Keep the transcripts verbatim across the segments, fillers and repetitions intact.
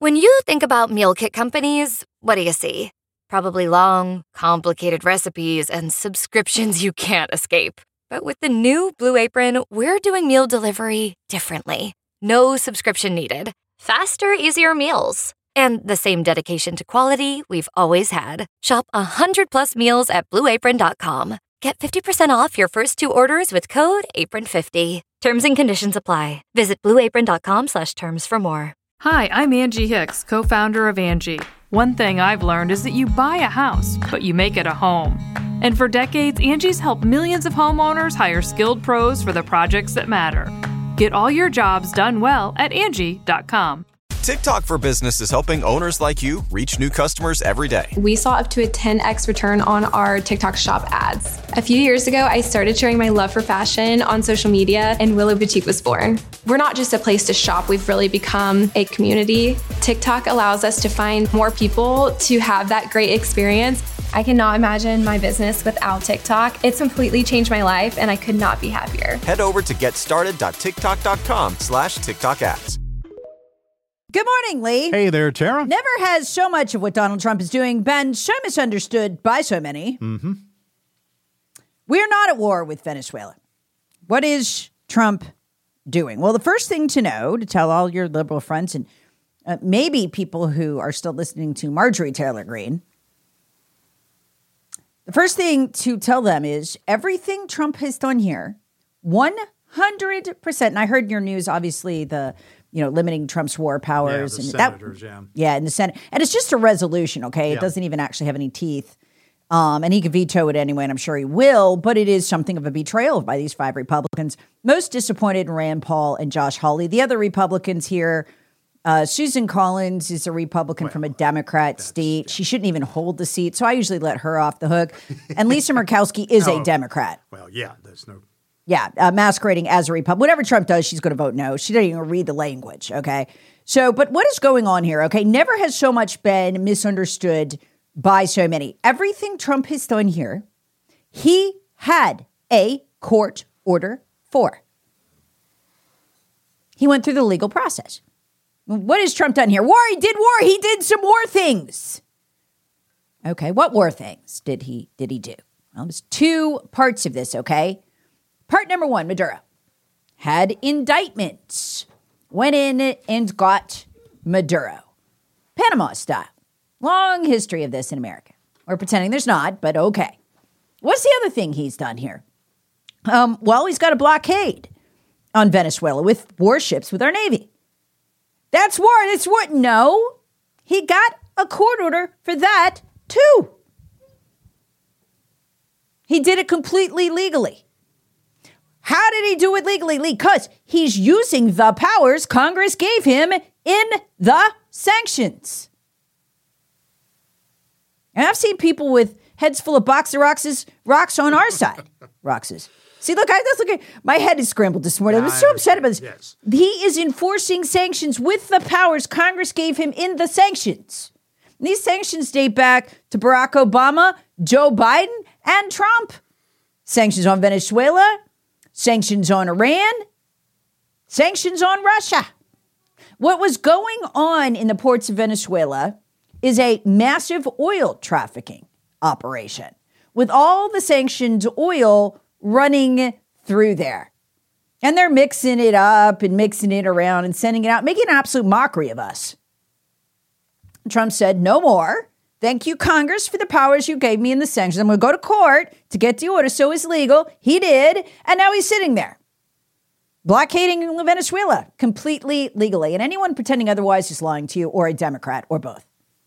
When you think about meal kit companies, what do you see? Probably long, complicated recipes and subscriptions you can't escape. But with the new Blue Apron, we're doing meal delivery differently. No subscription needed. Faster, easier meals. And the same dedication to quality we've always had. Shop one hundred plus meals at blue apron dot com. Get fifty percent off your first two orders with code apron fifty. Terms and conditions apply. Visit blue apron dot com slash terms for more. Hi, I'm Angie Hicks, co-founder of Angie. One thing I've learned is that you buy a house, but you make it a home. And for decades, Angie's helped millions of homeowners hire skilled pros for the projects that matter. Get all your jobs done well at Angie dot com. TikTok for Business is helping owners like you reach new customers every day. We saw up to a ten x return on our TikTok shop ads. A few years ago, I started sharing my love for fashion on social media, and Willow Boutique was born. We're not just a place to shop, we've really become a community. TikTok allows us to find more people to have that great experience. I cannot imagine my business without TikTok. It's completely changed my life, and I could not be happier. Head over to getstarted dot tiktok dot com slash TikTok ads. Good morning, Lee. Hey there, Tara. Never has so much of what Donald Trump is doing been so misunderstood by so many. Mm-hmm. We're not at war with Venezuela. What is Trump doing? Well, the first thing to know, to tell all your liberal friends and uh, maybe people who are still listening to Marjorie Taylor Greene, the first thing to tell them is everything Trump has done here, one hundred percent, and I heard in your news, obviously, the you know, limiting Trump's war powers. Yeah, the and senators, that, yeah. Yeah, in the Senate. And it's just a resolution, okay? It Yeah. doesn't even actually have any teeth. Um, and he could veto it anyway, and I'm sure he will, but it is something of a betrayal by these five Republicans. Most disappointed in Rand Paul and Josh Hawley. The other Republicans here, uh, Susan Collins is a Republican Well, from a Democrat state. She shouldn't even hold the seat, so I usually let her off the hook. And Lisa Murkowski is Oh. a Democrat. Well, yeah, there's no... Yeah, uh, masquerading as a Republican. Whatever Trump does, she's going to vote no. She doesn't even read the language, okay? So, but what is going on here, okay? Never has so much been misunderstood by so many. Everything Trump has done here, he had a court order for. He went through the legal process. What has Trump done here? War, he did war. He did some war things. Okay, what war things did he did he do? Well, there's two parts of this, okay? Part number one, Maduro had indictments, went in and got Maduro. Panama style. Long history of this in America. We're pretending there's not, but okay. What's the other thing he's done here? Um, well, he's got a blockade on Venezuela with warships with our Navy. That's war. That's war. No, he got a court order for that too. He did it completely legally. How did he do it legally? Because he's using the powers Congress gave him in the sanctions. And I've seen people with heads full of boxer rocks, rocks on our side. Roxes. See, look, I just look at my head is scrambled this morning. I was so upset about this. Yes. He is enforcing sanctions with the powers Congress gave him in the sanctions. And these sanctions date back to Barack Obama, Joe Biden, and Trump. Sanctions on Venezuela, sanctions on Iran, sanctions on Russia. What was going on in the ports of Venezuela is a massive oil trafficking operation with all the sanctioned oil running through there. And they're mixing it up and mixing it around and sending it out, making an absolute mockery of us. Trump said, no more. Thank you, Congress, for the powers you gave me in the sanctions. I'm going to go to court to get the order, so it's legal. He did, and now he's sitting there, blockading Venezuela completely legally. And anyone pretending otherwise is lying to you or a Democrat or both.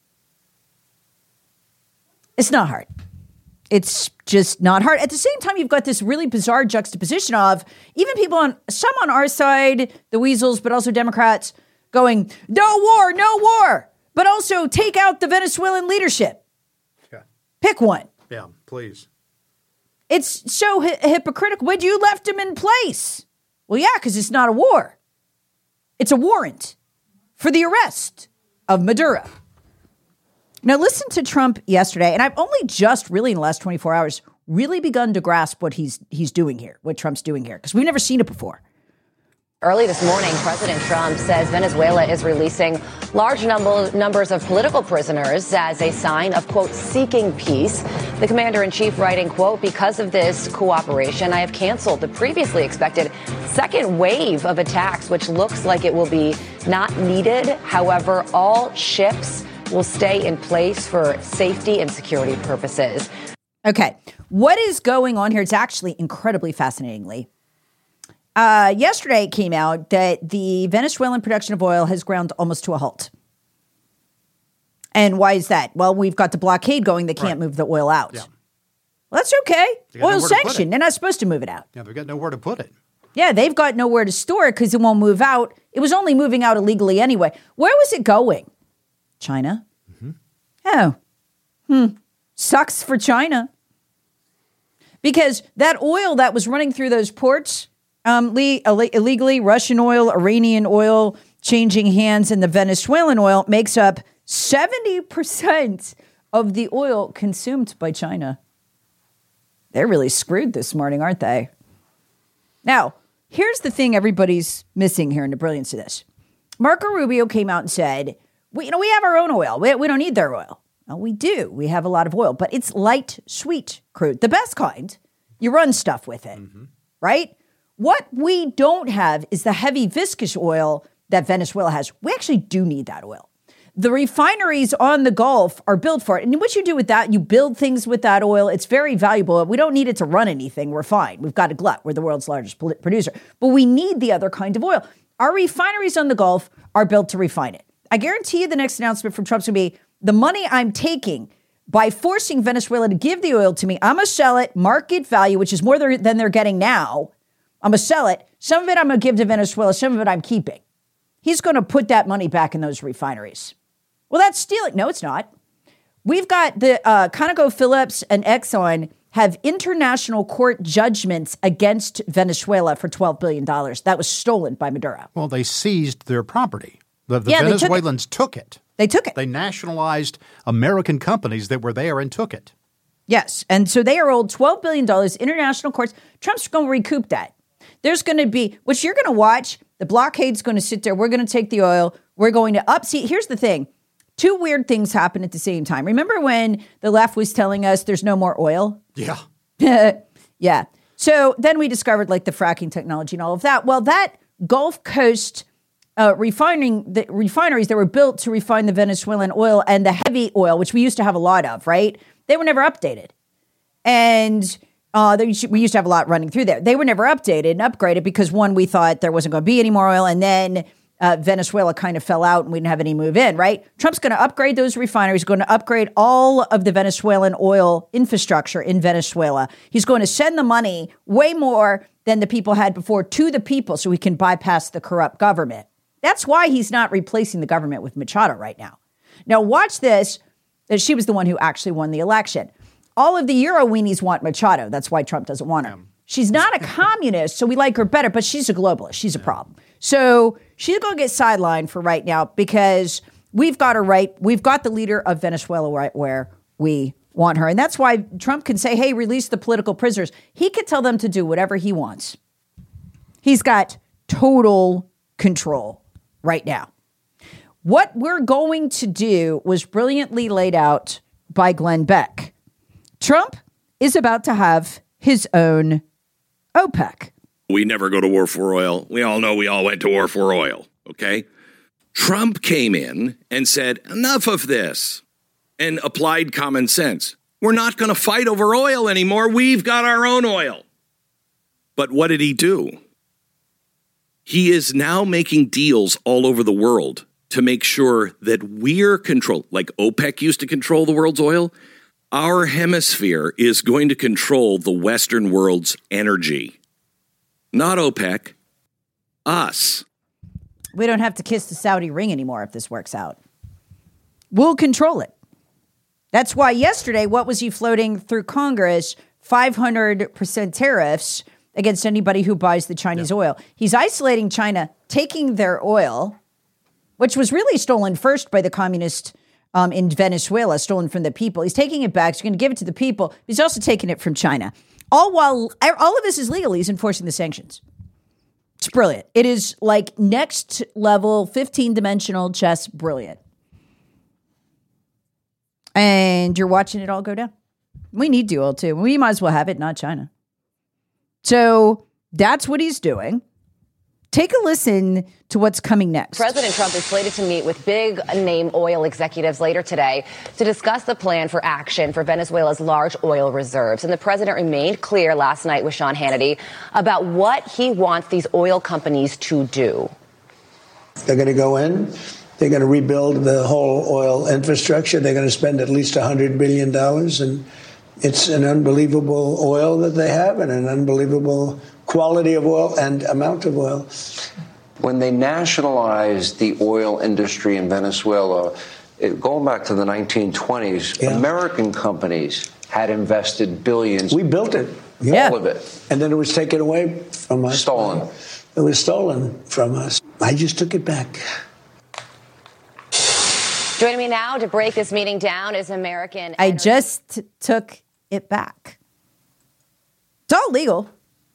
It's not hard. It's just not hard. At the same time, you've got this really bizarre juxtaposition of even people on some on our side, the weasels, but also Democrats going, no war, no war. But also take out the Venezuelan leadership. Yeah. Pick one. Yeah, please. It's so hi- hypocritical. But you left him in place. Well, yeah, because it's not a war. It's a warrant for the arrest of Maduro. Now, listen to Trump yesterday, and I've only just really in the last twenty-four hours really begun to grasp what he's he's doing here, what Trump's doing here, because we've never seen it before. Early this morning, President Trump says Venezuela is releasing large number, numbers of political prisoners as a sign of, quote, seeking peace. The commander-in-chief writing, quote, because of this cooperation, I have canceled the previously expected second wave of attacks, which looks like it will be not needed. However, all ships will stay in place for safety and security purposes. Okay, what is going on here? It's actually incredibly fascinatingly. Uh, yesterday it came out that the Venezuelan production of oil has ground almost to a halt. And why is that? Well, we've got the blockade going. They can't right. move the oil out. Yeah. Well, that's okay. Oil sanctioned. They're not supposed to move it out. Yeah, they've got nowhere to put it. Yeah, they've got nowhere to store it because it won't move out. It was only moving out illegally anyway. Where was it going? China. Mm-hmm. Oh. Hmm. Sucks for China. Because that oil that was running through those ports, um, le- illegally, Russian oil, Iranian oil, changing hands, and the Venezuelan oil makes up seventy percent of the oil consumed by China. They're really screwed this morning, aren't they? Now, here's the thing everybody's missing here in the brilliance of this. Marco Rubio came out and said, we, you know, we have our own oil. We, we don't need their oil. Well, we do. We have a lot of oil, but it's light, sweet crude. The best kind. You run stuff with it, mm-hmm. right? What we don't have is the heavy viscous oil that Venezuela has. We actually do need that oil. The refineries on the Gulf are built for it. And what you do with that, you build things with that oil. It's very valuable. We don't need it to run anything. We're fine. We've got a glut. We're the world's largest producer. But we need the other kind of oil. Our refineries on the Gulf are built to refine it. I guarantee you the next announcement from Trump's going to be, the money I'm taking by forcing Venezuela to give the oil to me, I'm going to sell it market value, which is more than they're getting now. I'm going to sell it. Some of it I'm going to give to Venezuela. Some of it I'm keeping. He's going to put that money back in those refineries. Well, that's stealing. No, it's not. We've got the uh, ConocoPhillips and Exxon have international court judgments against Venezuela for twelve billion dollars. That was stolen by Maduro. Well, they seized their property. The, the yeah, Venezuelans took it. took it. They took it. They nationalized American companies that were there and took it. Yes. And so they are owed twelve billion dollars, international courts. Trump's going to recoup that. There's going to be, which you're going to watch, the blockade's going to sit there. We're going to take the oil. We're going to up. See, here's the thing. Two weird things happen at the same time. Remember when the left was telling us there's no more oil? Yeah. yeah. So then we discovered like the fracking technology and all of that. Well, that Gulf Coast uh, refining the refineries that were built to refine the Venezuelan oil and the heavy oil, which we used to have a lot of, right? They were never updated. And uh, they, we used to have a lot running through there. They were never updated and upgraded because, one, we thought there wasn't going to be any more oil. And then uh, Venezuela kind of fell out and we didn't have any move in, right? Trump's going to upgrade those refineries, going to upgrade all of the Venezuelan oil infrastructure in Venezuela. He's going to send the money way more than the people had before to the people so he can bypass the corrupt government. That's why he's not replacing the government with Machado right now. Now, watch this. She was the one who actually won the election. All of the Euro weenies want Machado. That's why Trump doesn't want her. She's not a communist, so we like her better, but she's a globalist. She's a problem. So she's going to get sidelined for right now because we've got her right. We've got the leader of Venezuela right where we want her. And that's why Trump can say, hey, release the political prisoners. He can tell them to do whatever he wants. He's got total control right now. What we're going to do was brilliantly laid out by Glenn Beck. Trump is about to have his own OPEC. We never go to war for oil. We all know we all went to war for oil, okay? Trump came in and said, enough of this, and applied common sense. We're not going to fight over oil anymore. We've got our own oil. But what did he do? He is now making deals all over the world to make sure that we're controlled, like OPEC used to control the world's oil. Our hemisphere is going to control the Western world's energy. Not OPEC, us. We don't have to kiss the Saudi ring anymore if this works out. We'll control it. That's why yesterday, what was he floating through Congress? five hundred percent tariffs against anybody who buys the Chinese yeah. oil. He's isolating China, taking their oil, which was really stolen first by the communists um, in Venezuela, stolen from the people. He's taking it back. He's going to give it to the people. He's also taking it from China. All while all of this is legal, he's enforcing the sanctions. It's brilliant. It is like next level, fifteen-dimensional chess brilliant. And you're watching it all go down. We need the oil too. We might as well have it, not China. So that's what he's doing. Take a listen to what's coming next. President Trump is slated to meet with big-name oil executives later today to discuss the plan for action for Venezuela's large oil reserves. And the president remained clear last night with Sean Hannity about what he wants these oil companies to do. They're going to go in. They're going to rebuild the whole oil infrastructure. They're going to spend at least one hundred billion dollars. And it's an unbelievable oil that they have and an unbelievable quality of oil and amount of oil. When they nationalized the oil industry in Venezuela, it, going back to the nineteen twenties, yeah. American companies had invested billions. We built it. Yeah. All of it. And then it was taken away from us. Stolen. It was stolen from us. I just took it back. Joining me now to break this meeting down is American... I just t- took it back. It's all legal.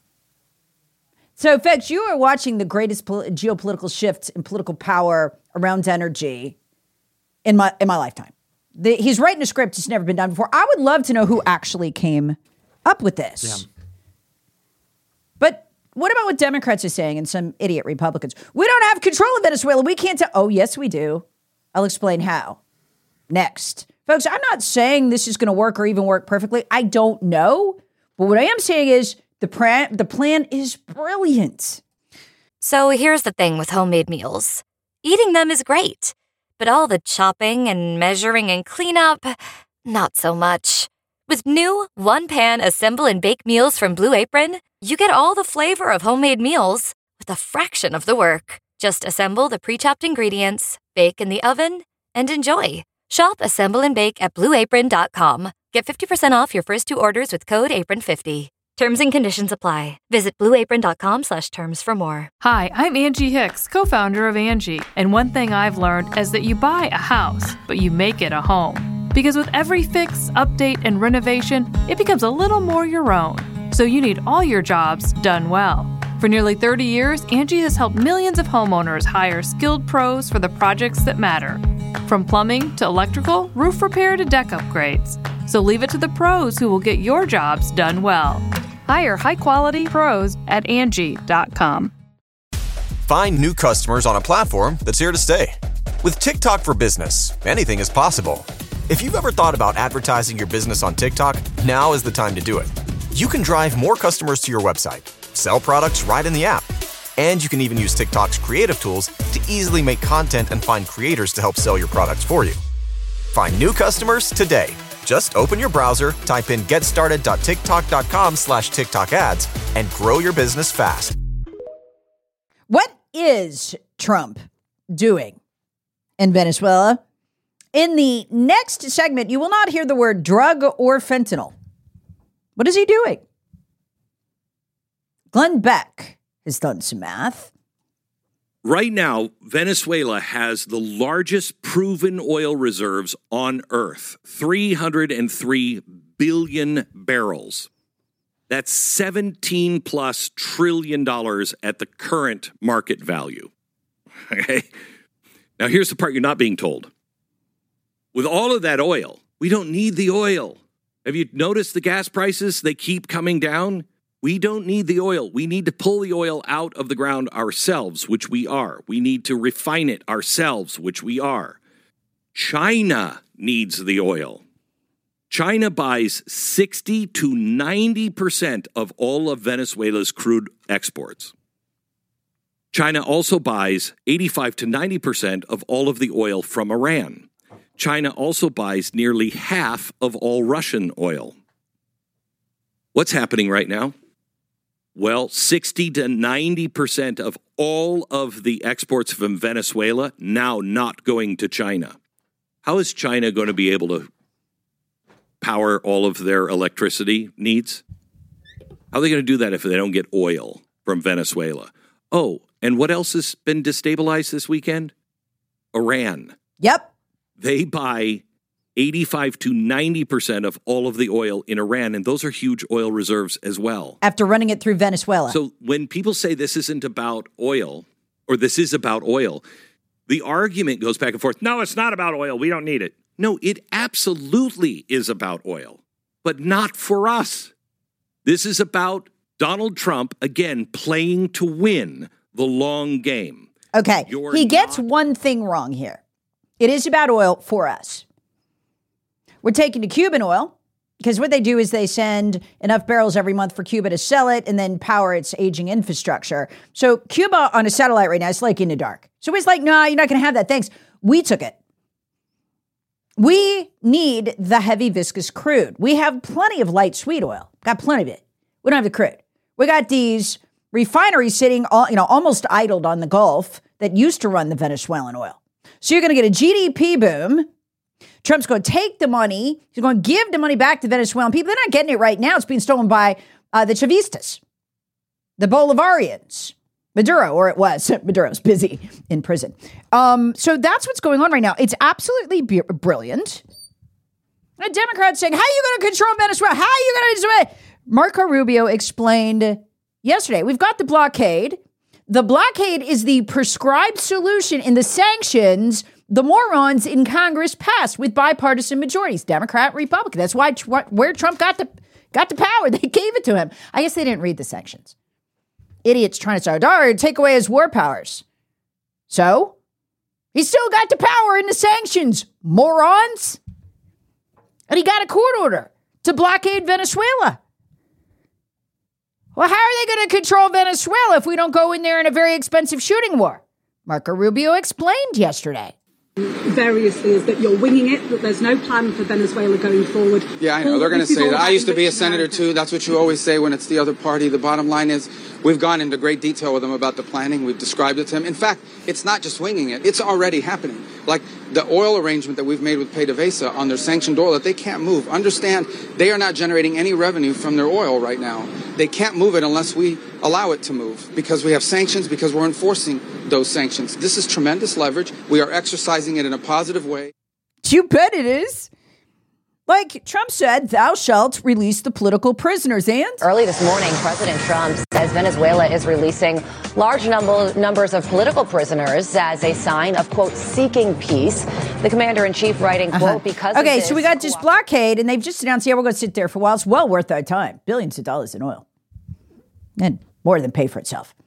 So, folks, you are watching the greatest pol- geopolitical shift in political power around energy in my in my lifetime. The, he's writing a script that's never been done before. I would love to know who actually came up with this. Yeah. But what about what Democrats are saying and some idiot Republicans? We don't have control of Venezuela. We can't tell. Oh, yes, we do. I'll explain how. Next. Folks, I'm not saying this is going to work or even work perfectly. I don't know. But what I am saying is the, pra- the plan is brilliant. So here's the thing with homemade meals. Eating them is great, but all the chopping and measuring and cleanup, not so much. With new one-pan assemble and bake meals from Blue Apron, you get all the flavor of homemade meals with a fraction of the work. Just assemble the pre-chopped ingredients, bake in the oven, and enjoy. Shop, assemble, and bake at blue apron dot com. Get fifty percent off your first two orders with code apron fifty. Terms and conditions apply. Visit blue apron dot com slash terms for more. Hi, I'm Angie Hicks, co-founder of Angie. And one thing I've learned is that you buy a house, but you make it a home. Because with every fix, update, and renovation, it becomes a little more your own. So you need all your jobs done well. For nearly thirty years, Angie has helped millions of homeowners hire skilled pros for the projects that matter. From plumbing to electrical, roof repair to deck upgrades. So leave it to the pros who will get your jobs done well. Hire high-quality pros at Angie dot com. Find new customers on a platform that's here to stay. With TikTok for Business, anything is possible. If you've ever thought about advertising your business on TikTok, now is the time to do it. You can drive more customers to your website, sell products right in the app, and you can even use TikTok's creative tools to easily make content and find creators to help sell your products for you. Find new customers today. Just open your browser, type in getstarted.tiktok.com slash TikTok ads, and grow your business fast. What is Trump doing in Venezuela? In the next segment, you will not hear the word drug or fentanyl. What is he doing? Glenn Beck has done some math. Right now, Venezuela has the largest proven oil reserves on Earth, three hundred three billion barrels. That's seventeen plus trillion dollars at the current market value. Okay. Now, here's the part you're not being told. With all of that oil, we don't need the oil. Have you noticed the gas prices? They keep coming down. We don't need the oil. We need to pull the oil out of the ground ourselves, which we are. We need to refine it ourselves, which we are. China needs the oil. China buys sixty to ninety percent of all of Venezuela's crude exports. China also buys eighty-five to ninety percent of all of the oil from Iran. China also buys nearly half of all Russian oil. What's happening right now? Well, sixty to ninety percent of all of the exports from Venezuela now not going to China. How is China going to be able to power all of their electricity needs? How are they going to do that if they don't get oil from Venezuela? Oh, and what else has been destabilized this weekend? Iran. Yep. They buy eighty-five to ninety percent of all of the oil in Iran, and those are huge oil reserves as well. After running it through Venezuela. So when people say this isn't about oil, or this is about oil, the argument goes back and forth. No, it's not about oil. We don't need it. No, it absolutely is about oil, but not for us. This is about Donald Trump, again, playing to win the long game. Okay, You're he gets not- one thing wrong here. It is about oil for us. We're taking to Cuban oil because what they do is they send enough barrels every month for Cuba to sell it and then power its aging infrastructure. So Cuba on a satellite right now is like in the dark. So it's like, no, nah, you're not going to have that. Thanks. We took it. We need the heavy viscous crude. We have plenty of light sweet oil. Got plenty of it. We don't have the crude. We got these refineries sitting, all, you know, almost idled on the Gulf that used to run the Venezuelan oil. So you're going to get a G D P boom. Trump's going to take the money. He's going to give the money back to Venezuelan people. They're not getting it right now. It's being stolen by uh, the Chavistas, the Bolivarians, Maduro, or it was. Maduro's busy in prison. Um, so that's what's going on right now. It's absolutely b- brilliant. A Democrat saying, how are you going to control Venezuela? How are you going to do it? Marco Rubio explained yesterday, we've got the blockade. The blockade is the prescribed solution in the sanctions the morons in Congress passed with bipartisan majorities, Democrat, Republican. That's why where Trump got the got the power. They gave it to him. I guess they didn't read the sanctions. Idiots trying to start, oh, take away his war powers. So he still got the power in the sanctions, morons. And he got a court order to blockade Venezuela. Well, how are they going to control Venezuela if we don't go in there in a very expensive shooting war? Marco Rubio explained yesterday. Variously is that you're winging it, that there's no plan for Venezuela going forward. Yeah, I know. They're going to say that. I used to be a senator, too. That's what you always say when it's the other party. The bottom line is we've gone into great detail with them about the planning. We've described it to them. In fact, it's not just winging it. It's already happening. Like the oil arrangement that we've made with PDVSA on their sanctioned oil that they can't move. Understand, they are not generating any revenue from their oil right now. They can't move it unless we allow it to move because we have sanctions, because we're enforcing those sanctions. This is tremendous leverage. We are exercising it in a positive way. You bet it is. Like Trump said, thou shalt release the political prisoners. And early this morning, President Trump says Venezuela is releasing large number, numbers of political prisoners as a sign of, quote, seeking peace. The commander-in-chief writing, quote, uh-huh. because okay, of this, so we got this blockade, and they've just announced, yeah, we're going to sit there for a while. It's well worth our time. Billions of dollars in oil. And more than pay for itself.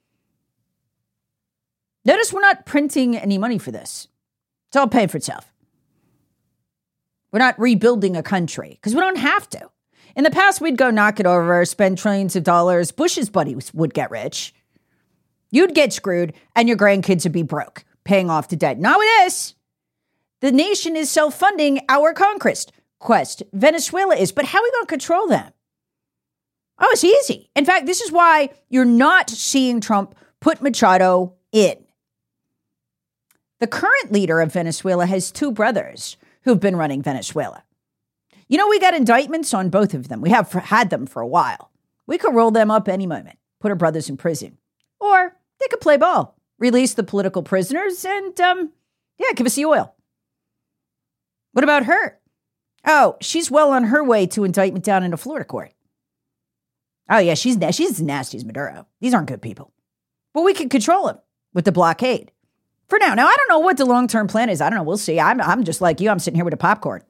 Notice we're not printing any money for this. It's all paying for itself. We're not rebuilding a country because we don't have to. In the past, we'd go knock it over, spend trillions of dollars. Bush's buddies would get rich. You'd get screwed and your grandkids would be broke, paying off the debt. Not with this. The nation is self-funding our conquest. Quest. Venezuela is. But how are we going to control them? Oh, it's easy. In fact, this is why you're not seeing Trump put Machado in. The current leader of Venezuela has two brothers who've been running Venezuela. You know, we got indictments on both of them. We have had them for a while. We could roll them up any moment, put our brothers in prison. Or they could play ball, release the political prisoners, and, um, yeah, give us the oil. What about her? Oh, she's well on her way to indictment down in a Florida court. Oh, yeah, she's, she's as nasty as Maduro. These aren't good people. But we can control them with the blockade. For now. Now, I don't know what the long-term plan is. I don't know. We'll see. I'm, I'm just like you. I'm sitting here with a popcorn.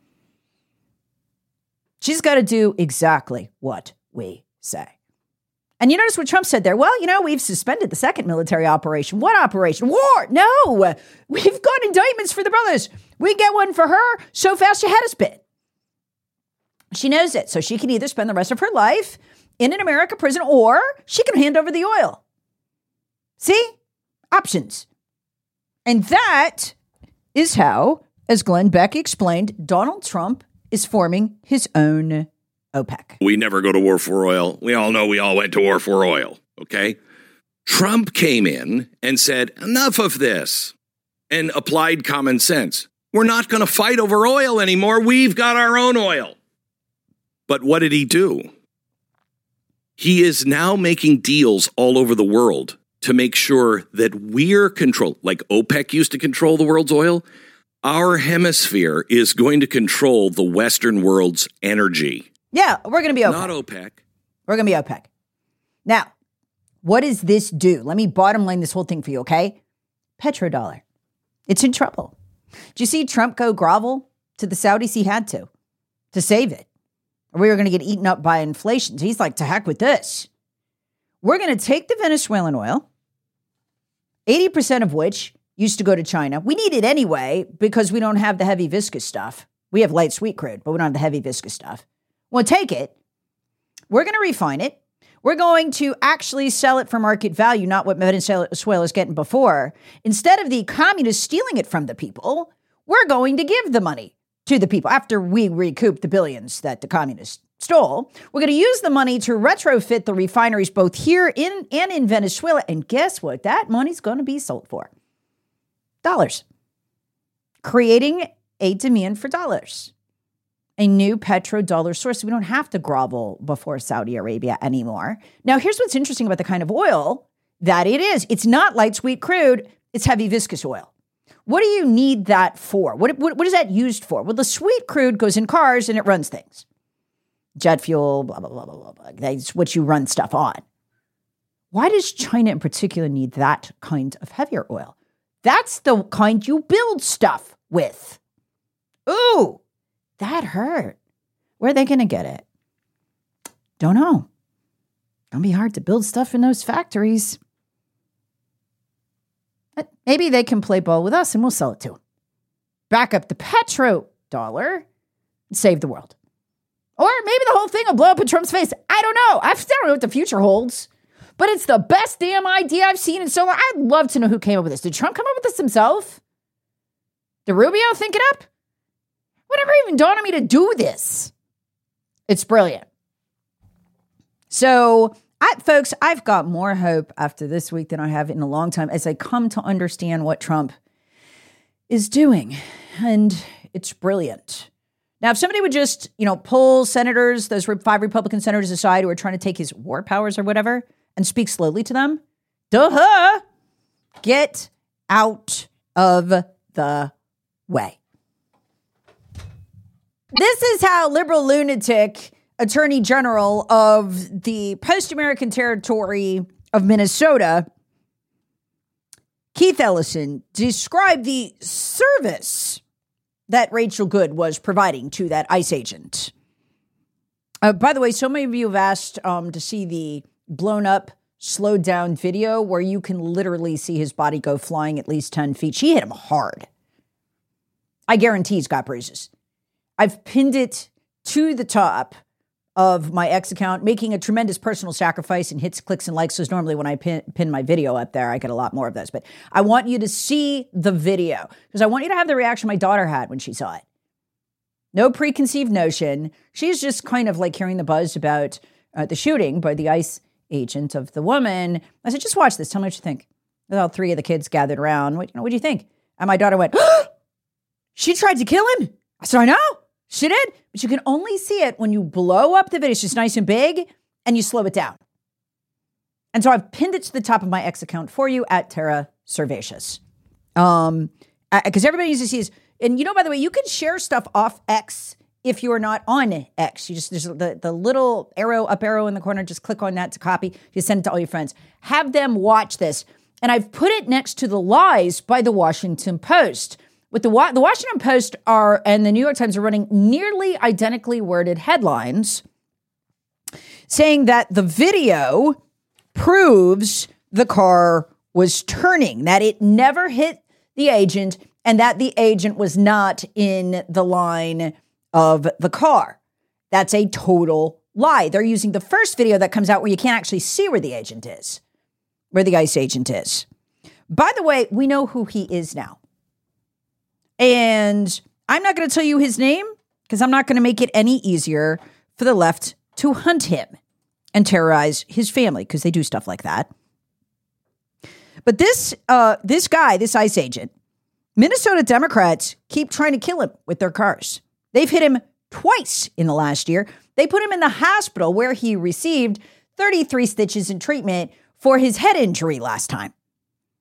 She's got to do exactly what we say. And you notice what Trump said there? Well, you know, we've suspended the second military operation. What operation? War. No. We've got indictments for the brothers. We get one for her so fast you had us bit. She knows it. So she can either spend the rest of her life in an American prison or she can hand over the oil. See? Options. And that is how, as Glenn Beck explained, Donald Trump is forming his own OPEC. We never go to war for oil. We all know we all went to war for oil, okay? Trump came in and said, enough of this, and applied common sense. We're not going to fight over oil anymore. We've got our own oil. But what did he do? He is now making deals all over the world to make sure that we're controlled, like OPEC used to control the world's oil. Our hemisphere is going to control the Western world's energy. Yeah, we're going to be OPEC. Not OPEC. We're going to be OPEC. Now, what does this do? Let me bottom line this whole thing for you, okay? Petrodollar. It's in trouble. Did you see Trump go grovel to the Saudis? He had to, to save it. Or we were going to get eaten up by inflation. So he's like, to heck with this. We're going to take the Venezuelan oil, eighty percent of which used to go to China. We need it anyway because we don't have the heavy viscous stuff. We have light sweet crude, but we don't have the heavy viscous stuff. We'll take it. We're going to refine it. We're going to actually sell it for market value, not what Venezuela is getting before. Instead of the communists stealing it from the people, we're going to give the money to the people after we recoup the billions that the communists stole. We're going to use the money to retrofit the refineries both here in and in Venezuela. And guess what? That money's going to be sold for. Dollars. Creating a demand for dollars. A new petrodollar source. We don't have to grovel before Saudi Arabia anymore. Now, here's what's interesting about the kind of oil that it is. It's not light sweet crude. It's heavy viscous oil. What do you need that for? What, what, what is that used for? Well, the sweet crude goes in cars and it runs things. Jet fuel, blah, blah, blah, blah, blah, blah. That's what you run stuff on. Why does China in particular need that kind of heavier oil? That's the kind you build stuff with. Ooh, that hurt. Where are they going to get it? Don't know. It'll be hard to build stuff in those factories. But maybe they can play ball with us and we'll sell it to them. Back up the petrodollar and save the world. Or maybe the whole thing will blow up in Trump's face. I don't know. I don't know what the future holds. But it's the best damn idea I've seen in so long. I'd love to know who came up with this. Did Trump come up with this himself? Did Rubio think it up? Whatever even dawned on me to do this. It's brilliant. So, I, folks, I've got more hope after this week than I have in a long time as I come to understand what Trump is doing. And it's brilliant. Now, if somebody would just, you know, pull senators, those five Republican senators aside who are trying to take his war powers or whatever, and speak slowly to them, duh, get out of the way. This is how liberal lunatic Attorney General of the post-American territory of Minnesota, Keith Ellison, described the service that Rachel Good was providing to that ICE agent. Uh, by the way, so many of you have asked um, to see the blown up, slowed down video where you can literally see his body go flying at least ten feet. She hit him hard. I guarantee he's got bruises. I've pinned it to the top of my X account, making a tremendous personal sacrifice and hits, clicks, and likes. So normally when I pin, pin my video up there, I get a lot more of those. But I want you to see the video because I want you to have the reaction my daughter had when she saw it. No preconceived notion. She's just kind of like hearing the buzz about uh, the shooting by the ICE agent of the woman. I said, just watch this. Tell me what you think. With all three of the kids gathered around. What, you know, what do you think? And my daughter went, oh, she tried to kill him. I said, I know. She did, but you can only see it when you blow up the video. It's just nice and big, and you slow it down. And so I've pinned it to the top of my X account for you at Tara Servatius. Um, because everybody needs to see this. And you know, by the way, you can share stuff off X if you are not on X. You just, there's the, the little arrow, up arrow in the corner. Just click on that to copy. You send it to all your friends. Have them watch this. And I've put it next to the lies by the Washington Post. With the, the Washington Post are and the New York Times are running nearly identically worded headlines saying that the video proves the car was turning, that it never hit the agent, and that the agent was not in the line of the car. That's a total lie. They're using the first video that comes out where you can't actually see where the agent is, where the ICE agent is. By the way, we know who he is now. And I'm not going to tell you his name because I'm not going to make it any easier for the left to hunt him and terrorize his family because they do stuff like that. But this uh, this guy, this ICE agent, Minnesota Democrats keep trying to kill him with their cars. They've hit him twice in the last year. They put him in the hospital where he received thirty-three stitches and treatment for his head injury last time.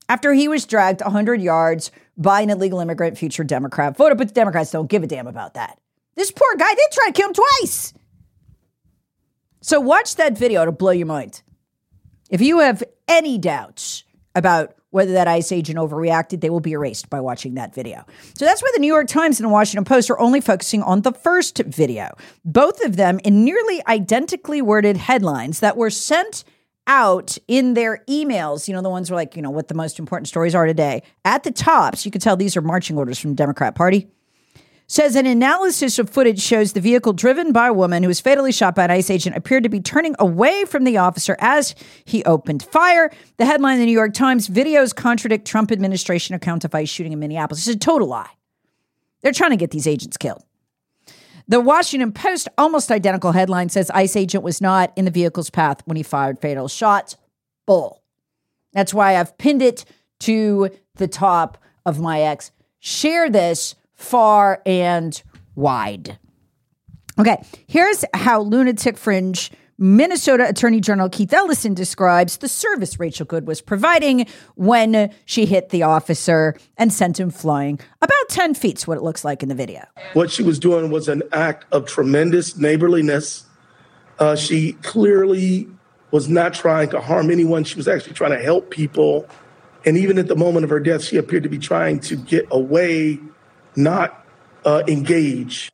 after he was dragged one hundred yards by an illegal immigrant future Democrat voter. But the Democrats don't give a damn about that. This poor guy, they tried to kill him twice. So watch that video to blow your mind. If you have any doubts about whether that ICE agent overreacted, they will be erased by watching that video. So that's why the New York Times and the Washington Post are only focusing on the first video. Both of them in nearly identically worded headlines that were sent out in their emails. You know, the ones were like, you know, what the most important stories are today. At the top, so you can tell these are marching orders from the Democrat Party. Says an analysis of footage shows the vehicle driven by a woman who was fatally shot by an ICE agent appeared to be turning away from the officer as he opened fire. The headline in the New York Times, videos contradict Trump administration account of ICE shooting in Minneapolis. It's a total lie. They're trying to get these agents killed. The Washington Post, almost identical headline, says ICE agent was not in the vehicle's path when he fired fatal shots. Bull. That's why I've pinned it to the top of my X. Share this far and wide. Okay, here's how lunatic fringe Minnesota Attorney General Keith Ellison describes the service Rachel Good was providing when she hit the officer and sent him flying about ten feet, is what it looks like in the video. What she was doing was an act of tremendous neighborliness. Uh, she clearly was not trying to harm anyone. She was actually trying to help people. And even at the moment of her death, she appeared to be trying to get away, not uh, engage.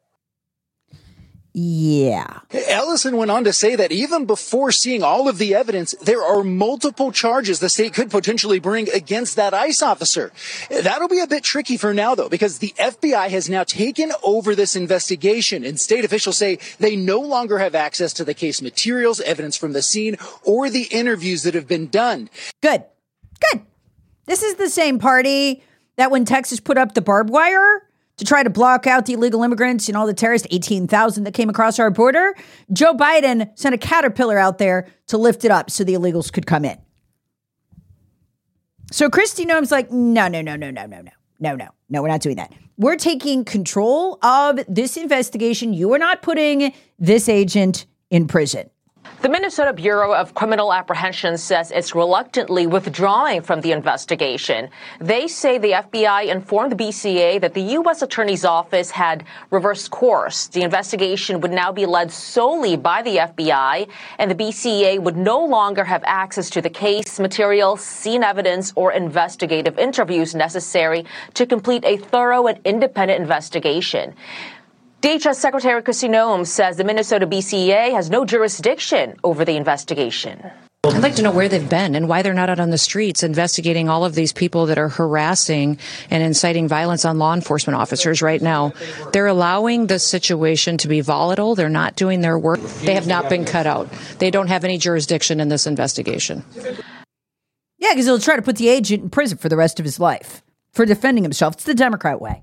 Yeah. Ellison went on to say that even before seeing all of the evidence, there are multiple charges the state could potentially bring against that ICE officer. That'll be a bit tricky for now, though, because the F B I has now taken over this investigation, and state officials say they no longer have access to the case materials, evidence from the scene, or the interviews that have been done. Good. Good. This is the same party that when Texas put up the barbed wire to try to block out the illegal immigrants and all the terrorists, eighteen thousand that came across our border, Joe Biden sent a caterpillar out there to lift it up so the illegals could come in. So Kristi Noem's like, no, no, no, no, no, no, no, no, no, no, we're not doing that. We're taking control of this investigation. You are not putting this agent in prison. The Minnesota Bureau of Criminal Apprehension says it's reluctantly withdrawing from the investigation. They say the F B I informed the B C A that the U S Attorney's Office had reversed course. The investigation would now be led solely by the F B I, and the B C A would no longer have access to the case material, scene evidence, or investigative interviews necessary to complete a thorough and independent investigation. D H S Secretary Kristi Noem says the Minnesota B C A has no jurisdiction over the investigation. I'd like to know where they've been and why they're not out on the streets investigating all of these people that are harassing and inciting violence on law enforcement officers right now. They're allowing the situation to be volatile. They're not doing their work. They have not been cut out. They don't have any jurisdiction in this investigation. Yeah, because they'll try to put the agent in prison for the rest of his life for defending himself. It's the Democrat way.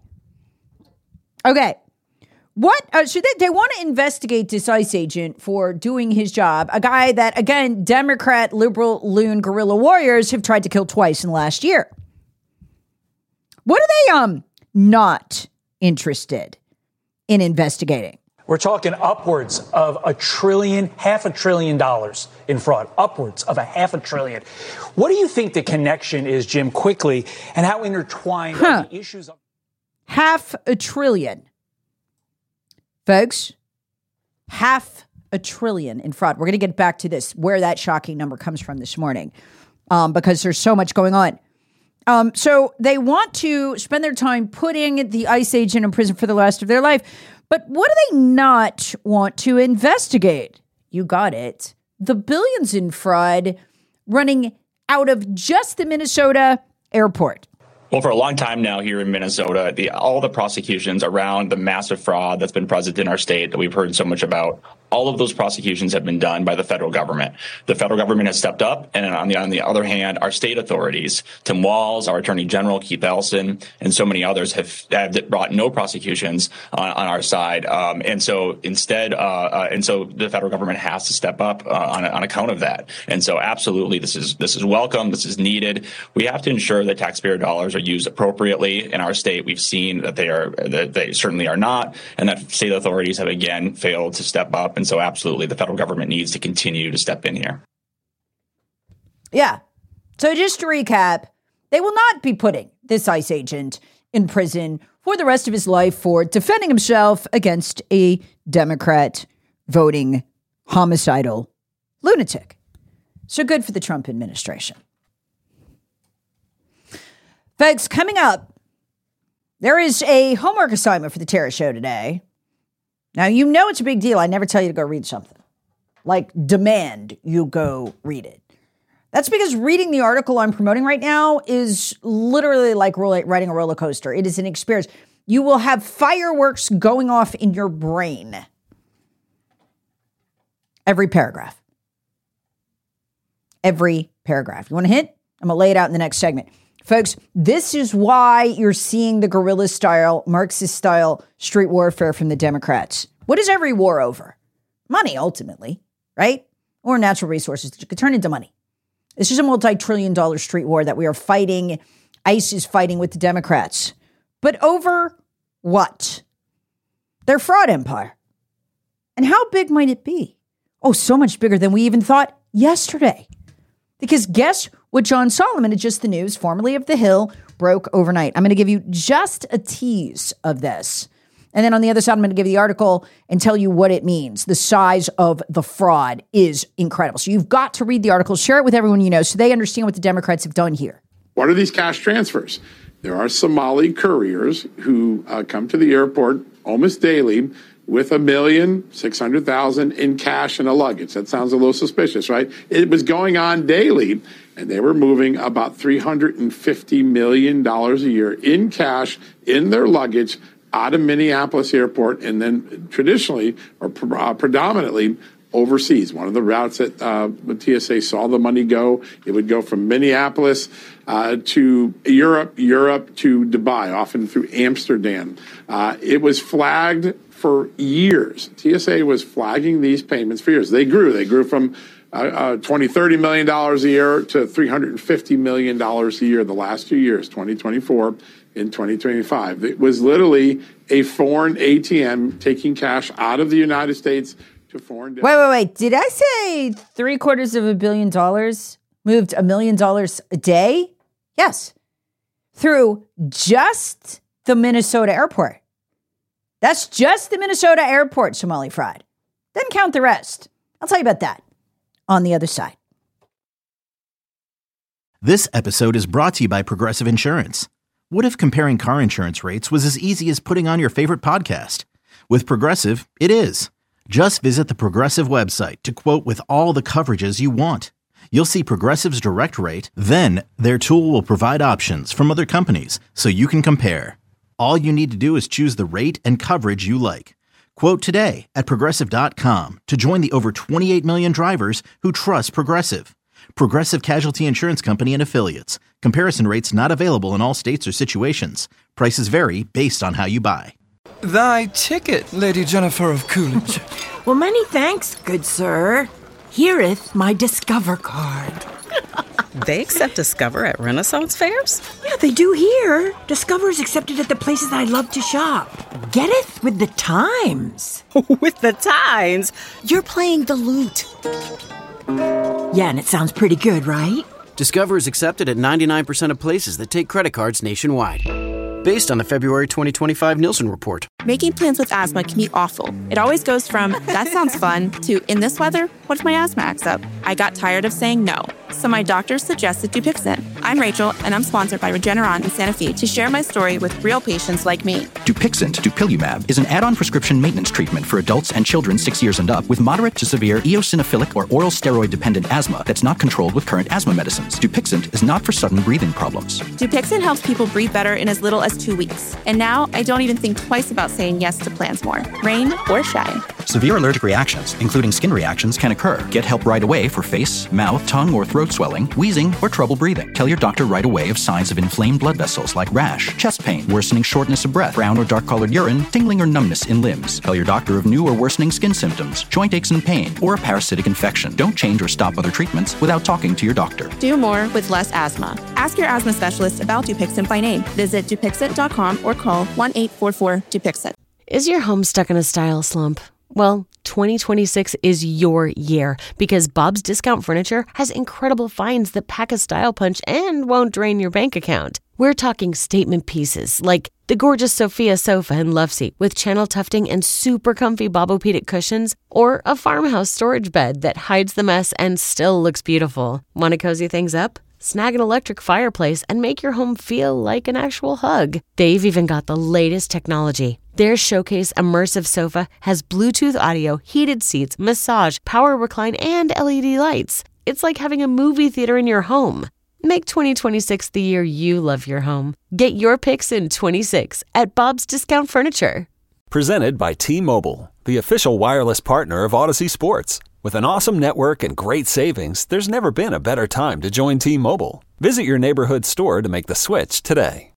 Okay. What? Uh, so they, they want to investigate this ICE agent for doing his job. A guy that, again, Democrat, liberal, loon, guerrilla warriors have tried to kill twice in the last year. What are they um not interested in investigating? We're talking upwards of a trillion, half a trillion dollars in fraud, upwards of a half a trillion. What do you think the connection is, Jim, quickly, and how intertwined huh. are the issues? Of- half a trillion. Folks, half a trillion in fraud. We're going to get back to this, where that shocking number comes from this morning, um, because there's so much going on. Um, so they want to spend their time putting the ICE agent in prison for the rest of their life. But what do they not want to investigate? You got it. The billions in fraud running out of just the Minnesota airport. Well, for a long time now here in Minnesota, the, all the prosecutions around the massive fraud that's been present in our state that we've heard so much about, all of those prosecutions have been done by the federal government. The federal government has stepped up, and on the on the other hand, our state authorities, Tim Walz, our Attorney General, Keith Ellison, and so many others have, have brought no prosecutions on, on our side. Um, and so instead, uh, uh, and so the federal government has to step up uh, on, on account of that. And so absolutely, this is this is welcome. This is needed. We have to ensure that taxpayer dollars are used appropriately in our state. We've seen that they are that they certainly are not, and that state authorities have again failed to step up. And so absolutely, the federal government needs to continue to step in here. Yeah. So just to recap, They will not be putting this ICE agent in prison for the rest of his life for defending himself against a Democrat voting homicidal lunatic. So good for the Trump administration. Folks, coming up, there is a homework assignment for the Tara Show today. Now, you know it's a big deal. I never tell you to go read something. Like, demand you go read it. That's because reading the article I'm promoting right now is literally like riding a roller coaster. It is an experience. You will have fireworks going off in your brain. Every paragraph. Every paragraph. You want a hint? I'm going to lay it out in the next segment. Folks, this is why you're seeing the guerrilla style, Marxist style street warfare from the Democrats. What is every war over? Money, ultimately, right? Or natural resources that you could turn into money. This is a multi-trillion dollar street war that we are fighting. ICE is fighting with the Democrats. But over what? Their fraud empire. And how big might it be? Oh, so much bigger than we even thought yesterday. Because guess what John Solomon at Just the News, formerly of The Hill, broke overnight. I'm going to give you just a tease of this. And then on the other side, I'm going to give you the article and tell you what it means. The size of the fraud is incredible. So you've got to read the article, share it with everyone you know so they understand what the Democrats have done here. What are these cash transfers? There are Somali couriers who uh, come to the airport almost daily with a million, six hundred thousand in cash and a luggage. That sounds a little suspicious, right? It was going on daily, and they were moving about three hundred fifty million dollars a year in cash in their luggage out of Minneapolis airport, and then traditionally or uh, predominantly overseas. One of the routes that uh, the T S A saw the money go, it would go from Minneapolis uh, to Europe, Europe to Dubai, often through Amsterdam. Uh, it was flagged for years. T S A was flagging these payments for years. They grew. They grew from uh, uh, twenty, thirty million dollars a year to three hundred fifty million dollars a year the last two years, twenty twenty-four in twenty twenty-five. It was literally a foreign A T M taking cash out of the United States to foreign. Wait, wait, wait. Did I say three quarters of a billion dollars moved a million dollars a day? Yes. Through just the Minnesota airport. That's just the Minnesota airport, Somali fraud. Then count the rest. I'll tell you about that on the other side. This episode is brought to you by Progressive Insurance. What if comparing car insurance rates was as easy as putting on your favorite podcast? With Progressive, it is. Just visit the Progressive website to quote with all the coverages you want. You'll see Progressive's direct rate, then their tool will provide options from other companies so you can compare. All you need to do is choose the rate and coverage you like. Quote today at Progressive dot com to join the over twenty-eight million drivers who trust Progressive. Progressive Casualty Insurance Company and Affiliates. Comparison rates not available in all states or situations. Prices vary based on how you buy. Thy ticket, Lady Jennifer of Coolidge. Well, many thanks, good sir. Hereeth my Discover card. They accept Discover at Renaissance fairs? Yeah, they do here. Discover is accepted at the places I love to shop. Getteth with the times. With the times? You're playing the lute. Yeah, and it sounds pretty good, right? Discover is accepted at ninety-nine percent of places that take credit cards nationwide. Based on the February twenty twenty-five Nielsen report. Making plans with asthma can be awful. It always goes from, that sounds fun, to, in this weather, what if my asthma acts up? I got tired of saying no, so my doctor suggested Dupixent. I'm Rachel, and I'm sponsored by Regeneron in Santa Fe to share my story with real patients like me. Dupixent, dupilumab, is an add-on prescription maintenance treatment for adults and children six years and up with moderate to severe eosinophilic or oral steroid-dependent asthma that's not controlled with current asthma medicines. Dupixent is not for sudden breathing problems. Dupixent helps people breathe better in as little as two weeks. And now, I don't even think twice about saying yes to plans more, rain or shine. Severe allergic reactions, including skin reactions, can occur. Get help right away for face, mouth, tongue, or throat swelling, wheezing, or trouble breathing. Tell your doctor right away of signs of inflamed blood vessels like rash, chest pain, worsening shortness of breath, brown or dark-colored urine, tingling or numbness in limbs. Tell your doctor of new or worsening skin symptoms, joint aches and pain, or a parasitic infection. Don't change or stop other treatments without talking to your doctor. Do more with less asthma. Ask your asthma specialist about Dupixent by name. Visit Dupixent dot com or call one eight four four Dupixent. Is your home stuck in a style slump? Well, twenty twenty-six is your year because Bob's Discount Furniture has incredible finds that pack a style punch and won't drain your bank account. We're talking statement pieces like the gorgeous Sophia sofa and love seat with channel tufting and super comfy Bobopedic cushions, or a farmhouse storage bed that hides the mess and still looks beautiful. Want to cozy things up? Snag an electric fireplace and make your home feel like an actual hug. They've even got the latest technology. Their Showcase Immersive Sofa has Bluetooth audio, heated seats, massage, power recline, and L E D lights. It's like having a movie theater in your home. Make twenty twenty-six the year you love your home. Get your picks in twenty-six at Bob's Discount Furniture. Presented by T-Mobile, the official wireless partner of Odyssey Sports. With an awesome network and great savings, there's never been a better time to join T-Mobile. Visit your neighborhood store to make the switch today.